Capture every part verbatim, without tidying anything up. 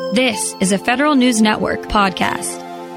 This is a Federal News Network podcast.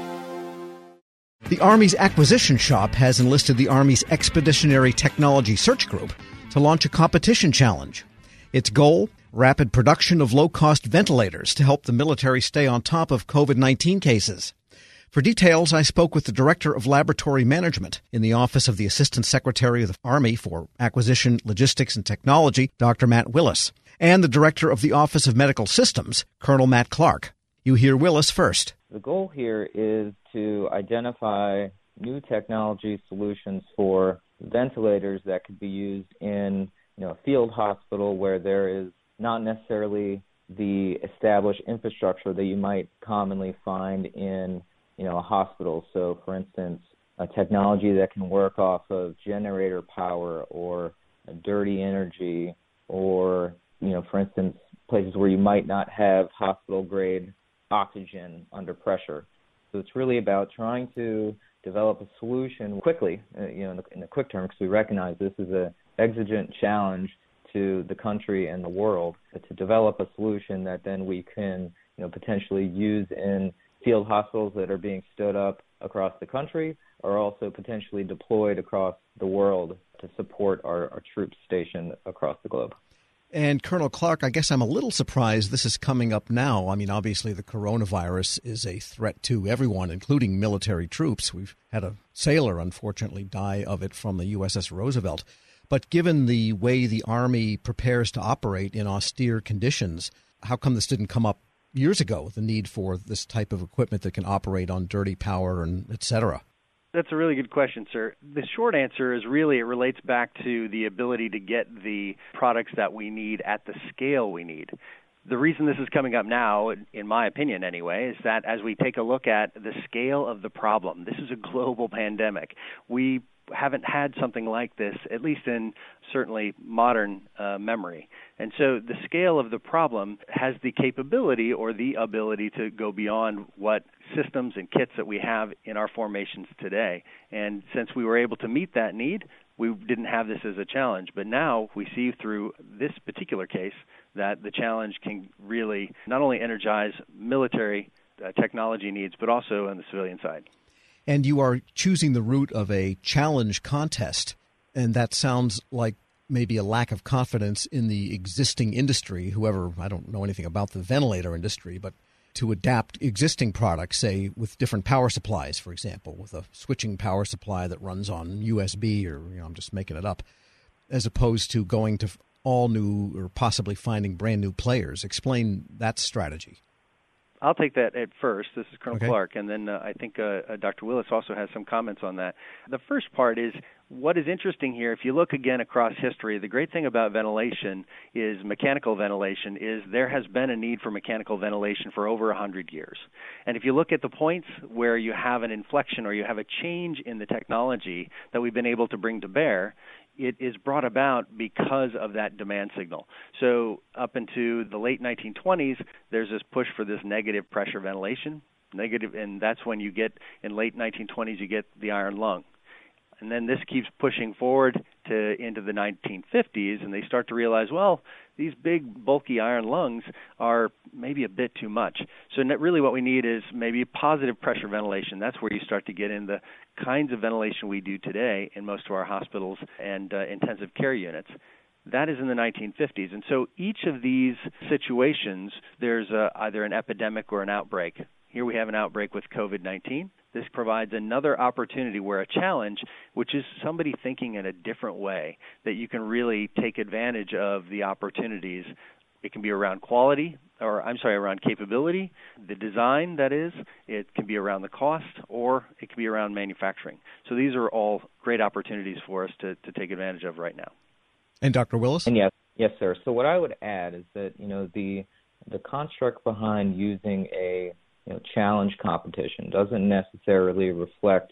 The Army's acquisition shop has enlisted the Army's Expeditionary Technology Search Group to launch a competition challenge. Its goal? Rapid production of low-cost ventilators to help the military stay on top of covid nineteen cases. For details, I spoke with the Director of Laboratory Management in the Office of the Assistant Secretary of the Army for Acquisition, Logistics, and Technology, Doctor Matt Willis, and the Director of the Office of Medical Systems, Colonel Matt Clark. You hear Willis first. The goal here is to identify new technology solutions for ventilators that could be used in, you know, a field hospital where there is not necessarily the established infrastructure that you might commonly find in, you know, a hospital. So, for instance, a technology that can work off of generator power or dirty energy, or, you know, for instance, places where you might not have hospital-grade oxygen under pressure. So it's really about trying to develop a solution quickly, uh, you know, in the, in the quick term, because we recognize this is an exigent challenge to the country and the world, but to develop a solution that then we can, you know, potentially use in field hospitals that are being stood up across the country, or also potentially deployed across the world to support our, our troops stationed across the globe. And Colonel Clark, I guess I'm a little surprised this is coming up now. I mean, obviously the coronavirus is a threat to everyone, including military troops. We've had a sailor, unfortunately, die of it from the U S S Roosevelt. But given the way the Army prepares to operate in austere conditions, how come this didn't come up years ago, the need for this type of equipment that can operate on dirty power and et cetera? That's a really good question, sir. The short answer is really it relates back to the ability to get the products that we need at the scale we need. The reason this is coming up now, in my opinion anyway, is that as we take a look at the scale of the problem, this is a global pandemic. We haven't had something like this, at least in certainly modern uh, memory. And so the scale of the problem has the capability or the ability to go beyond what systems and kits that we have in our formations today. And since we were able to meet that need, we didn't have this as a challenge. But now we see through this particular case that the challenge can really not only energize military uh, technology needs, but also on the civilian side. And you are choosing the route of a challenge contest, and that sounds like maybe a lack of confidence in the existing industry, whoever, I don't know anything about the ventilator industry, but to adapt existing products, say, with different power supplies, for example, with a switching power supply that runs on U S B or, you know, I'm just making it up, as opposed to going to all new or possibly finding brand new players. Explain that strategy. I'll take that at first. This is Colonel Okay. Clark, and then uh, I think uh, uh, Doctor Willis also has some comments on that. The first part is what is interesting here. If you look again across history, the great thing about ventilation is mechanical ventilation is there has been a need for mechanical ventilation for over one hundred years. And if you look at the points where you have an inflection or you have a change in the technology that we've been able to bring to bear, it is brought about because of that demand signal. So up into the late nineteen twenties, there's this push for this negative pressure ventilation, negative, and that's when you get, in late nineteen twenties, you get the iron lung. And then this keeps pushing forward to into the nineteen fifties, and they start to realize, well, these big, bulky iron lungs are maybe a bit too much. So really what we need is maybe positive pressure ventilation. That's where you start to get in the kinds of ventilation we do today in most of our hospitals and uh, intensive care units. That is in the nineteen fifties. And so each of these situations, there's a, either an epidemic or an outbreak. Here we have an outbreak with covid nineteen. This provides another opportunity where a challenge, which is somebody thinking in a different way, that you can really take advantage of the opportunities. It can be around quality, or I'm sorry, around capability, the design, that is. It can be around the cost, or it can be around manufacturing. So these are all great opportunities for us to, to take advantage of right now. And Doctor Willis? And yes, yes, sir. So what I would add is that, you know, the the construct behind using a you know, challenge competition doesn't necessarily reflect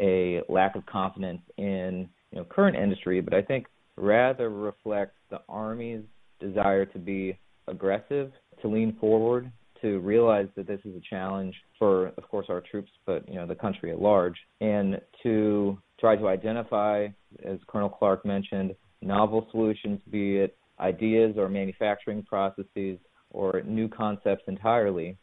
a lack of confidence in you know current industry, but I think rather reflects the Army's desire to be aggressive, to lean forward, to realize that this is a challenge for, of course, our troops, but you know the country at large, and to try to identify, as Colonel Clark mentioned, novel solutions, be it ideas or manufacturing processes or new concepts entirely,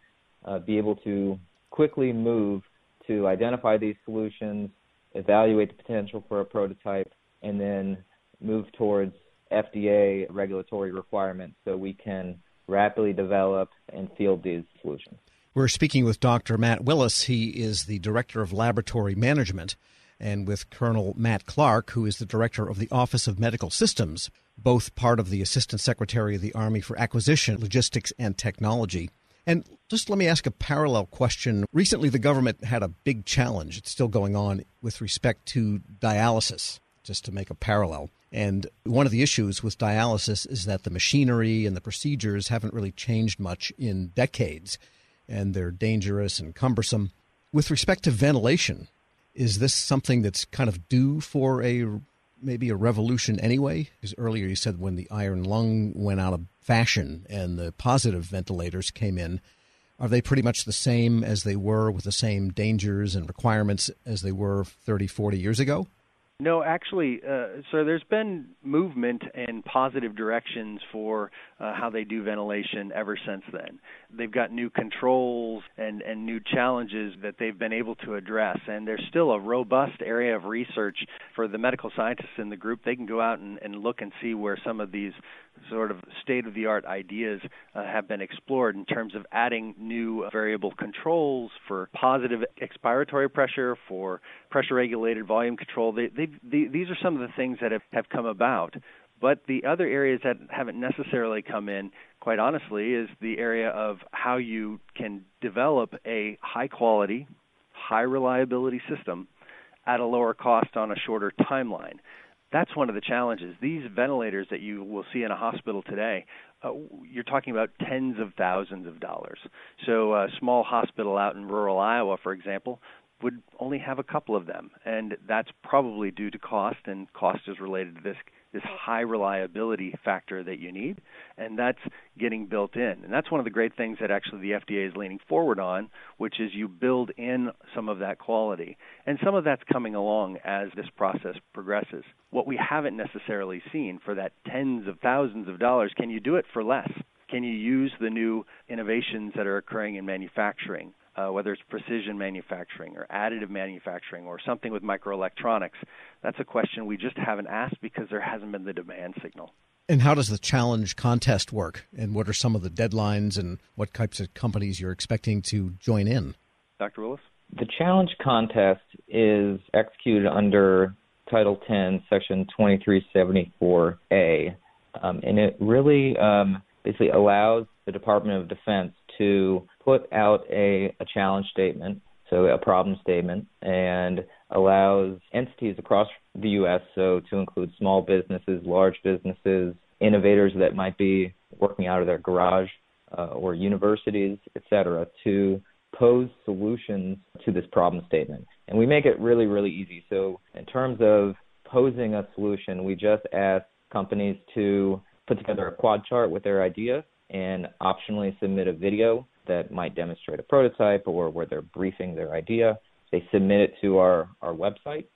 uh, be able to quickly move to identify these solutions, evaluate the potential for a prototype, and then move towards F D A regulatory requirements so we can rapidly develop and field these solutions. We're speaking with Doctor Matt Willis. He is the Director of Laboratory Management, and with Colonel Matt Clark, who is the Director of the Office of Medical Systems, both part of the Assistant Secretary of the Army for Acquisition, Logistics, and Technology. And just let me ask a parallel question. Recently, the government had a big challenge. It's still going on with respect to dialysis, just to make a parallel. And one of the issues with dialysis is that the machinery and the procedures haven't really changed much in decades, and they're dangerous and cumbersome. With respect to ventilation, is this something that's kind of due for a maybe a revolution anyway? Because earlier you said when the iron lung went out of fashion and the positive ventilators came in, are they pretty much the same as they were with the same dangers and requirements as they were thirty, forty years ago? No, actually, uh, so there's been movement in positive directions for uh, how they do ventilation ever since then. They've got new controls and, and new challenges that they've been able to address, and there's still a robust area of research for the medical scientists in the group. They can go out and, and look and see where some of these sort of state-of-the-art ideas uh, have been explored in terms of adding new variable controls for positive expiratory pressure, for pressure-regulated volume control. They, they, they, these are some of the things that have, have come about. But the other areas that haven't necessarily come in, quite honestly, is the area of how you can develop a high-quality, high-reliability system at a lower cost on a shorter timeline. That's one of the challenges. These ventilators that you will see in a hospital today, uh, you're talking about tens of thousands of dollars. So a small hospital out in rural Iowa, for example, would only have a couple of them, and that's probably due to cost, and cost is related to this this high reliability factor that you need, and that's getting built in. And that's one of the great things that actually the F D A is leaning forward on, which is you build in some of that quality. And some of that's coming along as this process progresses. What we haven't necessarily seen for that tens of thousands of dollars, can you do it for less? Can you use the new innovations that are occurring in manufacturing? Uh, whether it's precision manufacturing or additive manufacturing or something with microelectronics, that's a question we just haven't asked because there hasn't been the demand signal. And how does the challenge contest work? And what are some of the deadlines and what types of companies you're expecting to join in? Doctor Willis? The challenge contest is executed under Title ten, Section twenty-three seventy-four A, um, and it really um, basically allows the Department of Defense to put out a, a challenge statement, so a problem statement, and allows entities across the U S, so to include small businesses, large businesses, innovators that might be working out of their garage, uh, or universities, et cetera, to pose solutions to this problem statement. And we make it really, really easy. So in terms of posing a solution, we just ask companies to put together a quad chart with their idea and optionally submit a video that might demonstrate a prototype or where they're briefing their idea. They submit it to our, our website.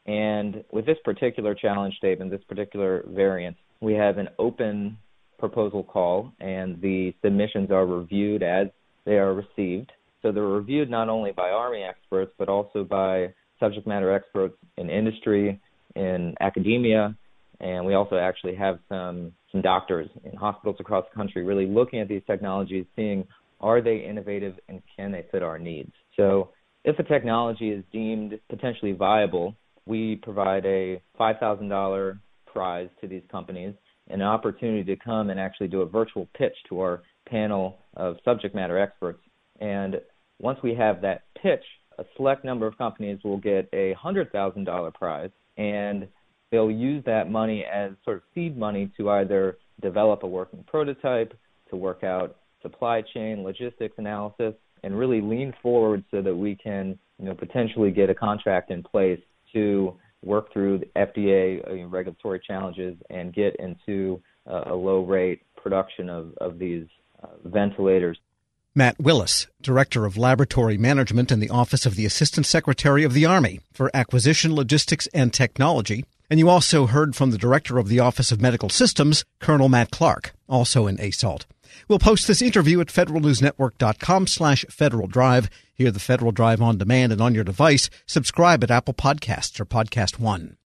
And with this particular challenge statement, this particular variant, we have an open proposal call, and the submissions are reviewed as they are received. So they're reviewed not only by Army experts, but also by subject matter experts in industry, in academia, and we also actually have some, some doctors in hospitals across the country really looking at these technologies, seeing are they innovative and can they fit our needs. So if a technology is deemed potentially viable, we provide a five thousand dollars prize to these companies and an opportunity to come and actually do a virtual pitch to our panel of subject matter experts. And once we have that pitch, a select number of companies will get a one hundred thousand dollars prize, and they'll use that money as sort of seed money to either develop a working prototype, to work out supply chain, logistics analysis, and really lean forward so that we can, you know, potentially get a contract in place to work through the F D A regulatory challenges and get into uh, a low-rate production of, of these uh, ventilators. Matt Willis, Director of Laboratory Management in the Office of the Assistant Secretary of the Army for Acquisition, Logistics, and Technology. And you also heard from the Director of the Office of Medical Systems, Colonel Matt Clark, also in A S A L T. We'll post this interview at federalnewsnetwork.com slash Federal Drive. Hear the Federal Drive on demand and on your device. Subscribe at Apple Podcasts or Podcast One.